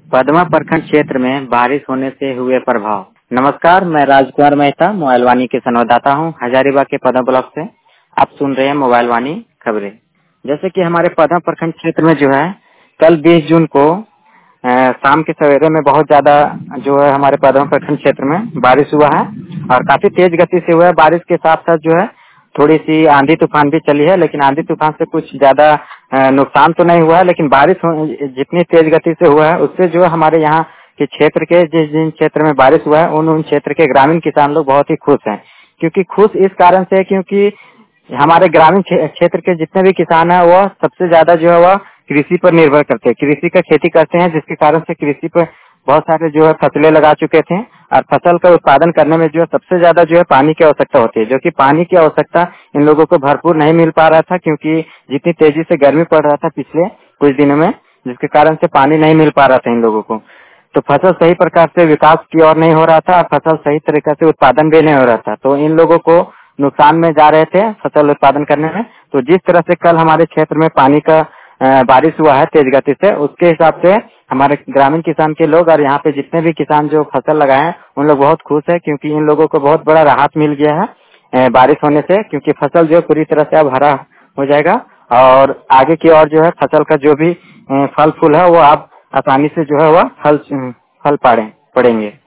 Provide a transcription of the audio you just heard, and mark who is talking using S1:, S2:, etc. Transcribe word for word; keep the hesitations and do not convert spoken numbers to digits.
S1: पदमा प्रखंड क्षेत्र में बारिश होने से हुए प्रभाव। नमस्कार, मैं राजकुमार मेहता मोबाइल वाणी के संवाददाता हूं हजारीबाग के पदमा ब्लॉक से। आप सुन रहे हैं मोबाइल वाणी खबरें। जैसे कि हमारे पदमा प्रखंड क्षेत्र में जो है कल बीस जून को अ, शाम के सवेरे में बहुत ज्यादा जो है हमारे पदमा प्रखंड क्षेत्र में बारिश हुआ है और काफी तेज गति से हुआ है। बारिश के साथ साथ जो है थोड़ी सी आंधी तूफान भी चली है, लेकिन आंधी तूफान से कुछ ज्यादा अ, नुकसान तो नहीं हुआ है, लेकिन बारिश हो- जितनी तेज गति से हुआ है उससे जो है हमारे यहाँ के क्षेत्र के जिस जिन क्षेत्र में बारिश हुआ है उन उन क्षेत्र के ग्रामीण किसान लोग बहुत ही खुश हैं। क्योंकि खुश इस कारण से है क्योंकि हमारे ग्रामीण क्षे- क्षेत्र के जितने भी किसान हैं वह सबसे ज्यादा जो है वह कृषि पर निर्भर करते हैं, कृषि का खेती करते हैं, जिसके कारण से कृषि पर बहुत सारे जो है फसलें लगा चुके थे और फसल का उत्पादन करने में जो है सबसे ज्यादा जो है पानी की आवश्यकता होती है, जो कि पानी की आवश्यकता इन लोगों को भरपूर नहीं मिल पा रहा था क्योंकि जितनी तेजी से गर्मी पड़ रहा था पिछले कुछ दिनों में, जिसके कारण से पानी नहीं मिल पा रहा था इन लोगों को। तो फसल सही प्रकार से विकास की ओर नहीं हो रहा था और फसल सही तरीके से उत्पादन भी नहीं हो रहा था, तो इन लोगों को नुकसान में जा रहे थे फसल उत्पादन करने में। तो जिस तरह से कल हमारे क्षेत्र में पानी का अ, बारिश हुआ है तेज गति से, उसके हिसाब से हमारे ग्रामीण किसान के लोग और यहाँ पे जितने भी किसान जो फसल लगाए हैं उन लोग बहुत खुश है क्योंकि इन लोगों को बहुत बड़ा राहत मिल गया है अ, बारिश होने से, क्योंकि फसल जो है पूरी तरह से अब हरा हो जाएगा और आगे की ओर जो है फसल का जो भी अ, फल फूल है वो आप आसानी से जो है वह फल फल पाड़े पड़ेंगे।